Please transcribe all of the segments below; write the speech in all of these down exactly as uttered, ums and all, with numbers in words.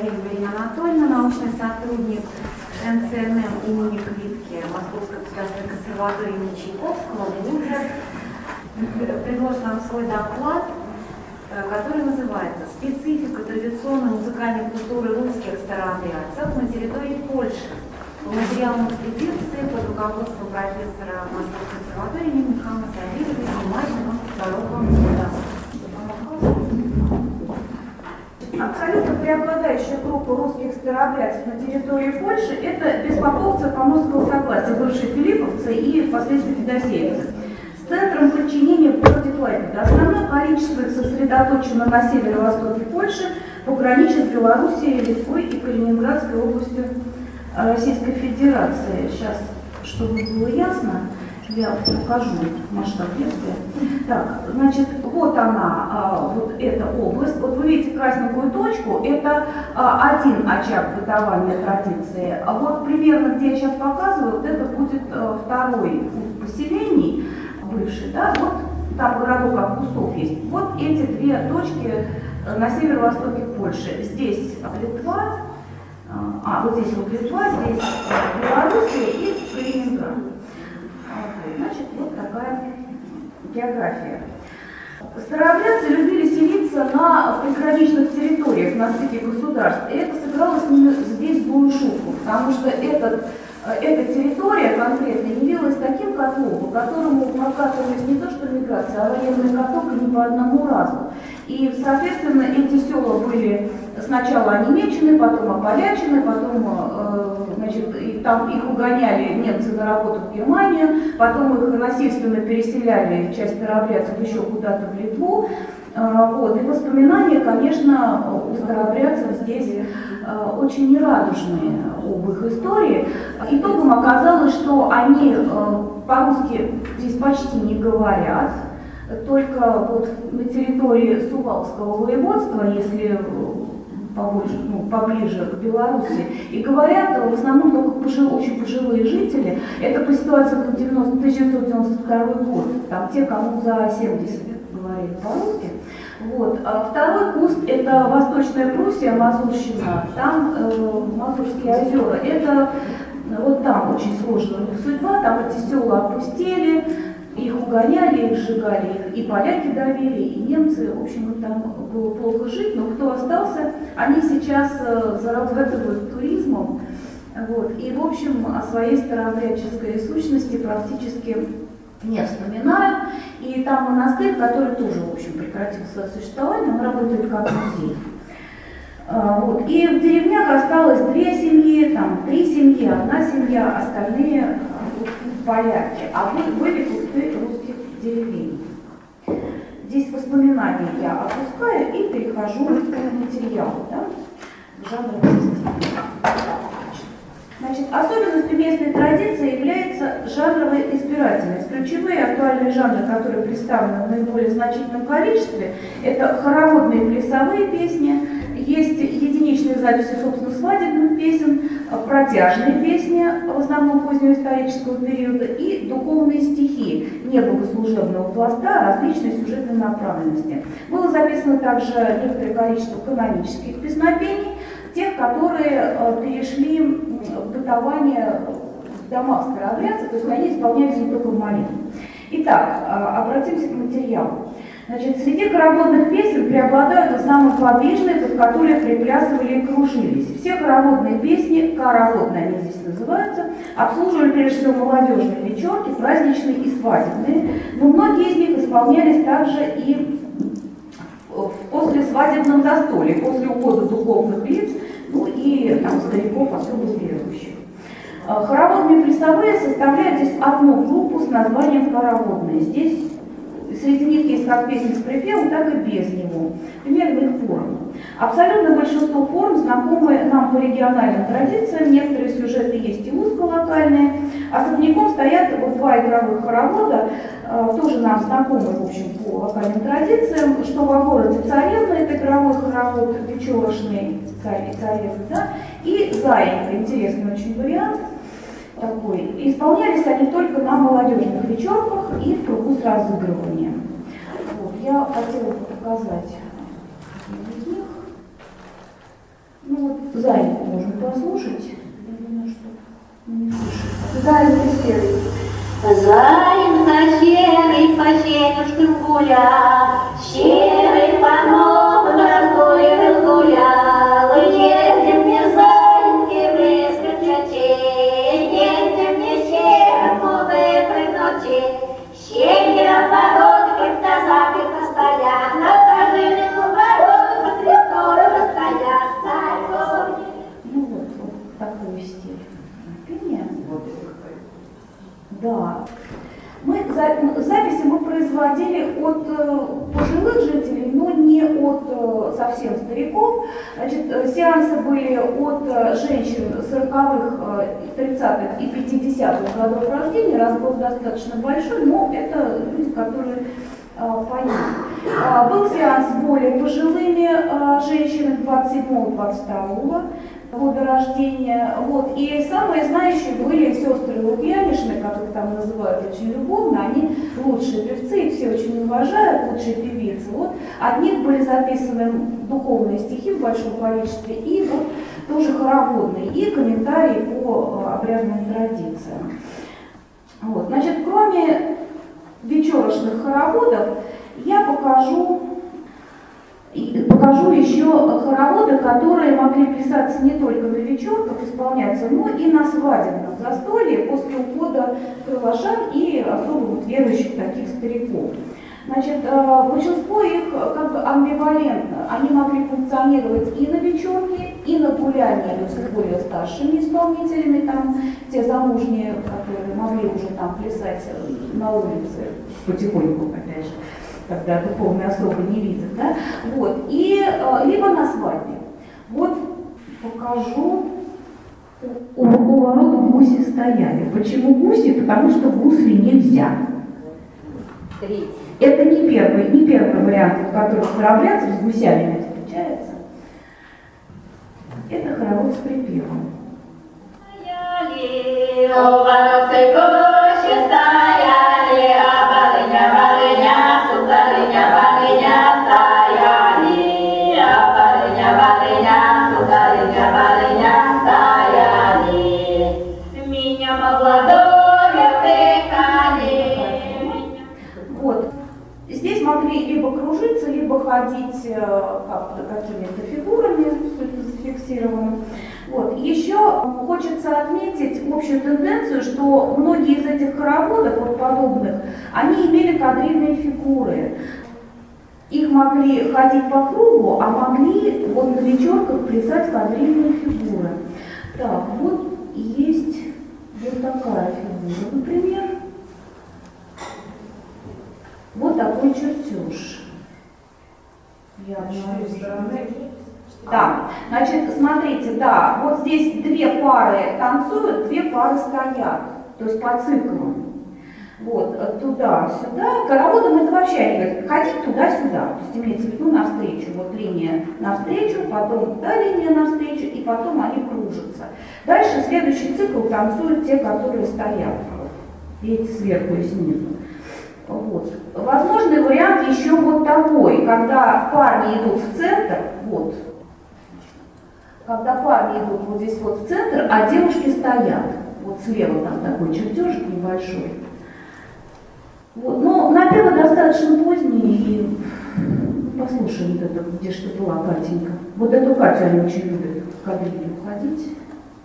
Царевна Ирина Анатольевна, научный сотрудник эн цэ эн эм имени Квитки Московской государственной консерватории имени Чайковского, уже предложит нам свой доклад, который называется «Специфика традиционной музыкальной культуры русских старообрядцев на территории Польши». По материалам экспедиции под руководством профессора Московской консерватории имени Михаила Савельева и мальчиком второго года. Абсолютно преобладающая группа русских старообрядцев на территории Польши – это беспоповцы Поморского согласия, бывшие филипповцы и впоследствии федосеевцы, с центром подчинения в городе Клайпеда. Основное количество их сосредоточено на северо-востоке Польши, пограничит с Белоруссией, Литвой и Калининградской областью Российской Федерации. Сейчас, чтобы было ясно, я покажу масштаб бедствия. Так, значит, вот она, вот эта область. Вот вы видите красненькую точку, это один очаг бытования традиции. А вот примерно, где я сейчас показываю, вот это будет второй поселений, бывший, да, вот там городок как Кустов есть. Вот эти две точки на северо-востоке Польши. Здесь Литва, а вот здесь вот Литва, здесь Белоруссия и Калининград. Значит, вот такая география. Старообрядцы любили селиться на приграничных территориях, на стыке государств. И это сыграло с ними здесь злую шутку, потому что этот, эта территория конкретно явилась таким котлом, по которому прокатывались не то что миграция, а военный каток не по одному разу. И, соответственно, эти села были сначала онемечены, потом ополячены, потом э, значит, и там их угоняли немцы на работу в Германию, потом их насильственно переселяли, часть старообрядцев, еще куда-то в Литву. Э, вот. И воспоминания, конечно, у старообрядцев здесь э, очень нерадужные об их истории. Итогом оказалось, что они э, по-русски здесь почти не говорят, только вот на территории Сувалского воеводства, если побольше, ну, поближе к Беларуси, и говорят в основном только пожил, очень пожилые жители. Это по ситуации на тысяча девятьсот девяносто второй год, там те, кому за семьдесят говорили по-русски. Вот. А второй куст – это Восточная Пруссия, Мазурщина, там э, Мазурские озера. Это вот там очень сложная судьба, там эти села опустели, их угоняли, их сжигали, и поляки давили, и немцы. В общем, там было плохо жить, но кто остался, они сейчас зарабатывают туризмом. Вот, и, в общем, о своей старообрядческой сущности практически не вспоминают. И там монастырь, который тоже, в общем, прекратил свое существование, он работает как музей. Вот. И в деревнях осталось две семьи, там три семьи, одна семья, остальные поляки, а были кусты русских деревень. Здесь воспоминания я опускаю и перехожу к материалу, да, к жанровой системе. Значит, особенностью местной традиции является жанровая избирательность. Ключевые актуальные жанры, которые представлены в наиболее значительном количестве, это хороводные плясовые песни, есть единичные записи, собственно, свадебных песен, протяжные песни, в основном позднего исторического периода, и духовные стихи небогослужебного пласта различной сюжетной направленности. Было записано также некоторое количество канонических песнопений, тех, которые перешли в бытование в домах старообрядцев, то есть они исполнялись не только в молитве. Итак, обратимся к материалу. Значит, среди хороводных песен преобладают в основном подвижные, под которые приплясывали и кружились. Все хороводные песни, хороводные они здесь называются, обслуживали прежде всего молодежные вечерки, праздничные и свадебные, но многие из них исполнялись также и после свадебном застолье, после ухода духовных лиц, ну и там, стариков, особо верующих. Хороводные плясовые составляют здесь одну группу с названием хороводные. Здесь среди них есть как песни с припевом, так и без него. Примерно их формы. Абсолютно большинство форм знакомы нам по региональным традициям, некоторые сюжеты есть и узколокальные. Особняком стоят вот два игровых хоровода, тоже нам знакомы, в общем, по локальным традициям, что во городе Царевна, это игровой хоровод вечерочный, царь и царевна, да? И Заинька, интересный очень вариант такой. И исполнялись они только на молодежных вечерках и в кругу с разыгрыванием. Вот, я хотела бы показать один из них. Ну вот Заиньку можно послушать. Я думаю, что не слышит. Заинька серый. Заинька серый по сенюшкам гулял, серый по новым разбоем гулял. Езди мне, заиньки, близко чатей, езди мне серому выпрыгнуть. Сеньки на породках, на запеках стоят, на кожаных оборотах, под которым стоят царь. Ну вот, вот такой стиль пения. Да. Мы, за, записи мы производили от э, пожилых жителей, но не от э, совсем стариков. Значит, э, сеансы были от э, женщин сороковых, э, тридцатых и пятидесятых годов рождения. Разброс достаточно большой, но это люди, которые э, поют. Э, был сеанс с более пожилыми э, женщинами двадцать седьмого — двадцать второго года рождения. Вот. И самые знающие были сестры Лукьянишны, которых там называют очень любовно. Они лучшие певцы, их все очень уважают, лучшие певицы. Вот. От них были записаны духовные стихи в большом количестве и вот тоже хороводные, и комментарии по обрядным традициям. Вот. Значит, кроме вечерочных хороводов, я покажу И покажу еще хороводы, которые могли плясаться не только на вечерках, исполняться, но и на свадебном застолье после ухода крылашан и особо вот верующих таких стариков. Значит, большинство их как бы амбивалентно. Они могли функционировать и на вечерке, и на гулянии с более старшими исполнителями, там, те замужние, которые могли уже там плясать на улице потихоньку, опять же, когда духовные особо не видят, да, вот, и э, либо на свадьбе. Вот покажу, у, у ворот гуси стояли. Почему гуси? Потому что гусли нельзя. Третий. Это не первый, не первый вариант, в котором хоровляться с гусями встречается. Это хоровод с припевом. Стояли, у ворот гуси стояли, а барыня, барыня, сударыня, барыня стояли, а барыня, барыня, сударыня, барыня стояли. Меня молодое выкали. Вот. Здесь могли либо кружиться, либо ходить как какими-то фигурами зафиксированными. Вот. Еще хочется отметить общую тенденцию, что многие из этих хороводов, вот подобных, они имели кадрильные фигуры. Их могли ходить по кругу, а могли вот на вечерках плясать кадрильные фигуры. Так, вот есть вот такая фигура, например. Вот такой чертеж. Я обнаружила. Да, значит, смотрите, да, вот здесь две пары танцуют, две пары стоят, то есть по циклам. Вот, туда-сюда. Хороводом это вообще ходить туда-сюда, то есть имеется в виду навстречу. Вот линия навстречу, потом та линия навстречу, и потом они кружатся. Дальше следующий цикл танцуют те, которые стоят. Видите, сверху и снизу. Вот. Возможный вариант еще вот такой, когда парни идут в центр, вот, когда парни идут вот здесь вот в центр, а девушки стоят. Вот слева там такой чертежик небольшой. Вот. Но напевы достаточно поздние, и послушаем вот это, где что была Катенька. Вот эту Катю они очень любят в кадрилью ходить.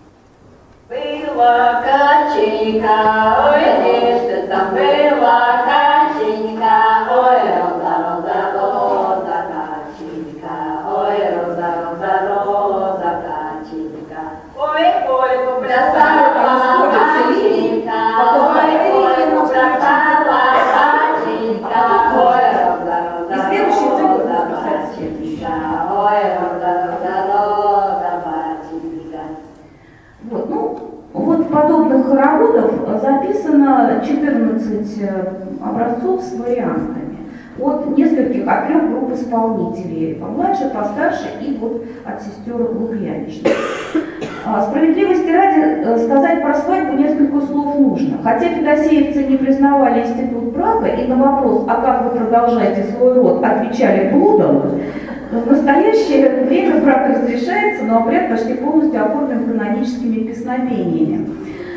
Была Катенька, ой, где ж ты там была, Катенька, ой, роза, роза, роза, Катенька, ой, роза, роза, роза, Катенька, ой, ой, поплясала Катенька, ой, ой, поплясала Катенька, ой, роза, роза, роза, Катенька, ой, роза, роза, роза, Катенька. Вот, ну, вот подобных хороводов записано четырнадцать образцов с вариантами. От нескольких, от трех групп исполнителей, помладше, постарше и вот от сестер Лукьянишны. Справедливости ради сказать про свадьбу несколько слов нужно. Хотя федосеевцы не признавали институт брака и на вопрос, а как вы продолжаете свой род, отвечали блудом, В настоящее время брак разрешается, но обряд почти полностью оформлен каноническими песнопениями.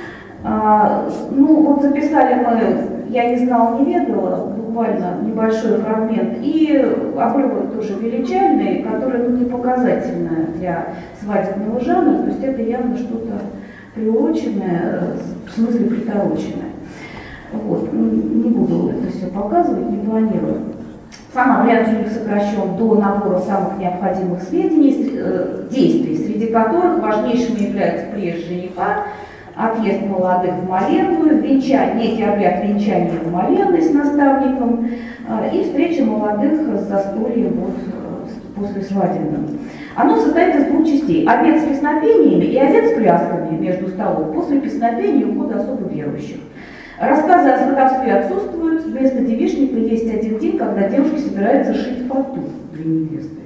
А, ну, вот записали мы, я не знала, не ведала, буквально небольшой фрагмент, и обрывок тоже величальный, который ну, не показательный для свадебного жанра, то есть это явно что-то приуроченное, в смысле притороченное. Вот. Не буду это все показывать, не планирую. Сам обряд у них сокращен до набора самых необходимых сведений, э, действий, среди которых важнейшими являются приезд жениха, отъезд молодых в моленную, венчание, некий обряд венчания в моленной с наставником э, и встреча молодых с застольем вот, э, после свадебного. Оно состоит из двух частей. Обед с песнопениями и обед с плясками между столов после песнопения и ухода особо верующих. Рассказы о сватовстве отсутствуют, вместо девичника есть один день, когда девушки собираются шить фату для невесты.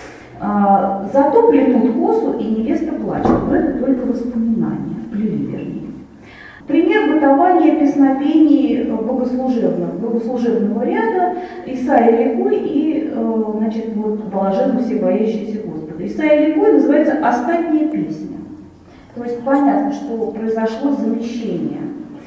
А, зато плетут косу, и невеста плачет, но это только воспоминания, плели вернее. Пример бытования песнопений богослужебного, богослужебного ряда Исайя Ликуй и значит, вот, блаженны все боящиеся Господа. Исайя Ликуй называется «Остатняя песня». То есть понятно, что произошло замещение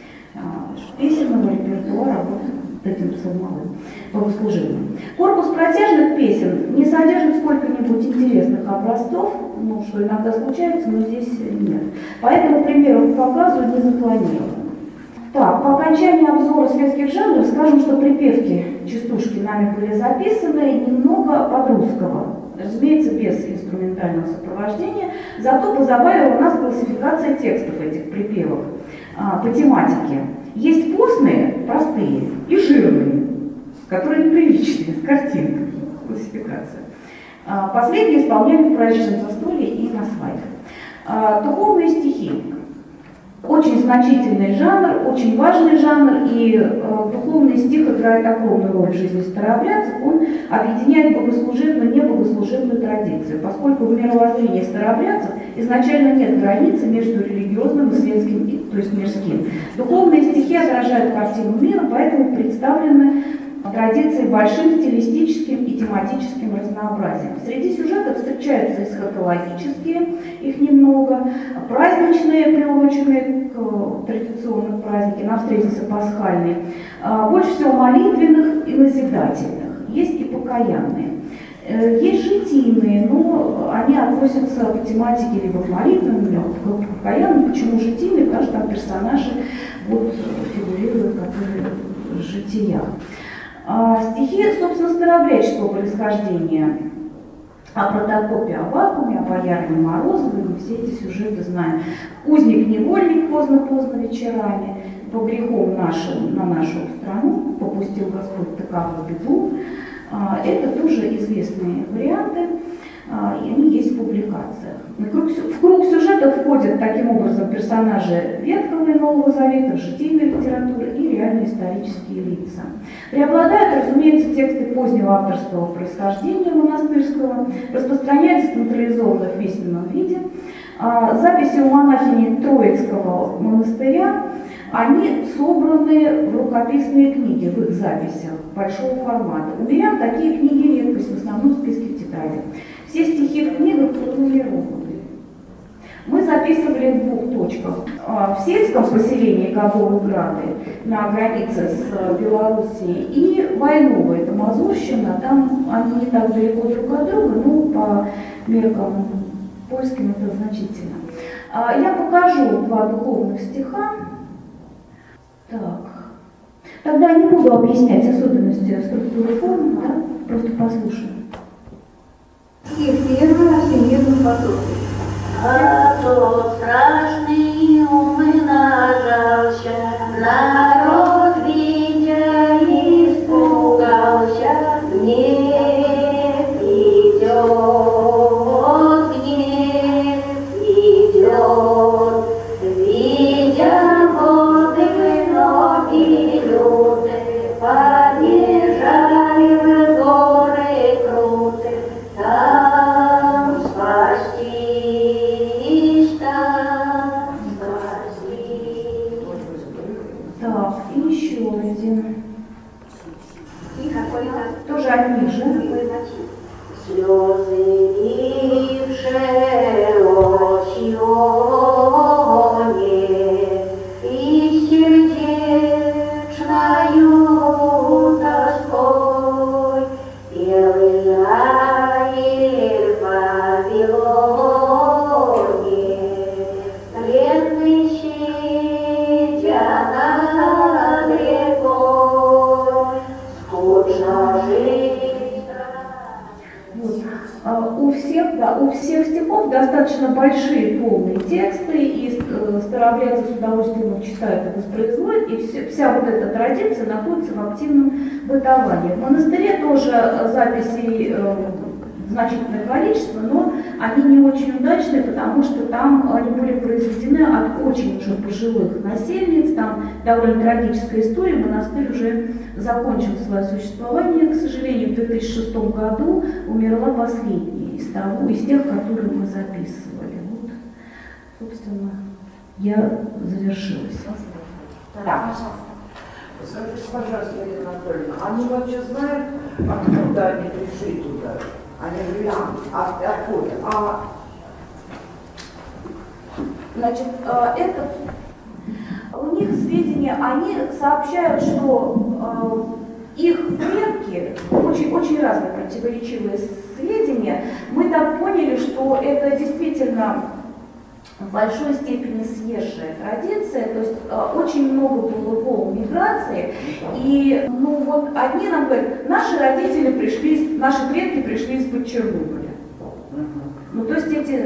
песенного репертуара вот этим псалмовым, богослужебным. Корпус протяжных песен не содержит сколько-нибудь интересных образцов, ну, что иногда случается, но здесь нет. Поэтому примеров показываю не запланировано. Так, по окончании обзора светских жанров скажем, что припевки частушки нами были записаны немного под русского. Разумеется, без инструментального сопровождения, зато позабавила нас классификация текстов этих припевок а, по тематике. Есть постные, простые, и жирные, которые неприличные, с картинкой, классификация. А, последние исполняли в праздничном застолье и на свадьбе. А, духовные стихи. Очень значительный жанр, очень важный жанр, и э, духовный стих играет огромную роль в жизни старообрядцев. Он объединяет богослужебную и небогослужебную традицию, поскольку в мировоззрении старообрядцев изначально нет границы между религиозным и светским, то есть мирским. Духовные стихи отражают картину мира, поэтому представлены традиции большим стилистическим и тематическим разнообразием. Среди сюжетов встречаются эсхатологические, их немного, праздничные, приуроченные к традиционным праздникам, нам встретился пасхальный, больше всего молитвенных и назидательных, есть и покаянные. Есть житийные, но они относятся к тематике либо к молитвенным, либо к покаянным. Почему житийные? Потому что там персонажи вот, фигурируют, которые в житиях. А стихи, собственно, старообрядческого происхождения. О Протопопе Аввакуме, о Боярине Морозовой, мы все эти сюжеты знаем. Узник-невольник поздно-поздно вечерами, по грехам нашим на нашу страну попустил Господь таковую беду. Это тоже известные варианты, и они есть в публикациях. В круг сюжетов входят таким образом персонажи Ветхого и Нового Завета, житийной литературы и реальные исторические лица. Преобладают, разумеется, тексты позднего авторского происхождения монастырского, распространяются в централизованном письменном виде. Записи у монахини Троицкого монастыря, они собраны в рукописные книги, в их записях большого формата. У мирян такие книги редкость, в основном в списке тетради. Все стихи в книгах пронумерованы. Мы записывали в двух точках. В сельском поселении Кабовы-Грады на границе с Белоруссией и Войново, это Мазурщина, там они не так далеко друг от друга, но по меркам польским это значительно. Я покажу два духовных стиха. Так. Тогда не буду объяснять особенности структуры форм, да? Просто послушаем. И первый всемирный поток. А тот страшный умы нажался, народ, видя, испугался, гнев идет, гнев идет, видя воды ноги люты, подъезжали в горы круты, там спасти. Так, и еще один. Тоже от них же. слезы лившие осенью, и сердечною тоской белый Израиль в Вавилоне, пленный сидя над рекой, скучно жить. А, У всех, да, у всех стихов достаточно большие полные тексты, и э, старообрядцы с удовольствием их читают и воспроизводят, и все, вся вот эта традиция находится в активном бытовании. В монастыре тоже записей э, значительное количество, но они не очень удачные, потому что там они были произведены от очень уже пожилых насельниц, там довольно трагическая история, монастырь уже закончил свое существование, к сожалению, в две тысячи шестом году умерла последняя из, того, из тех, которые мы записывали. Вот, собственно, я завершилась. Да. Скажите, пожалуйста, Елена Анатольевна, они вообще знают, откуда они пришли туда? Они же там, от, откуда? А, значит, это у них сведения, они сообщают, что э, их предки, очень, очень разные противоречивые сведения, мы так поняли, что это действительно в большой степени съезжая традиция, то есть э, очень много было волн миграции, и ну вот одни нам говорят, наши родители пришли, из- наши предки пришли из-под Чернобыля. Ну то есть эти,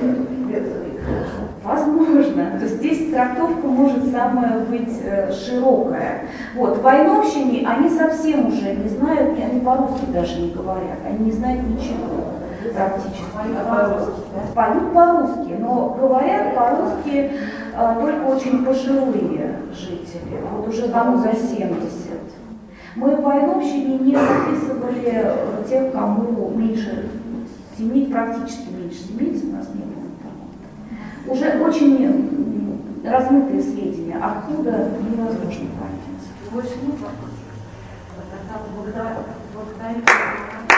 возможно, то есть здесь трактовка может самая быть э, широкая. Вот, в Войновщине они совсем уже не знают, и они по-русски даже не говорят, они не знают ничего практически. Поют по-русски, но говорят по-русски э, только очень пожилые жители, вот уже кому за семьдесят. Мы в Войновщине не записывали э, тех, кому меньше семи, практически меньше семидесяти у нас не было. Уже очень м, размытые сведения, откуда невозможно понять. Больше нет вопросов? Тогда благодарю.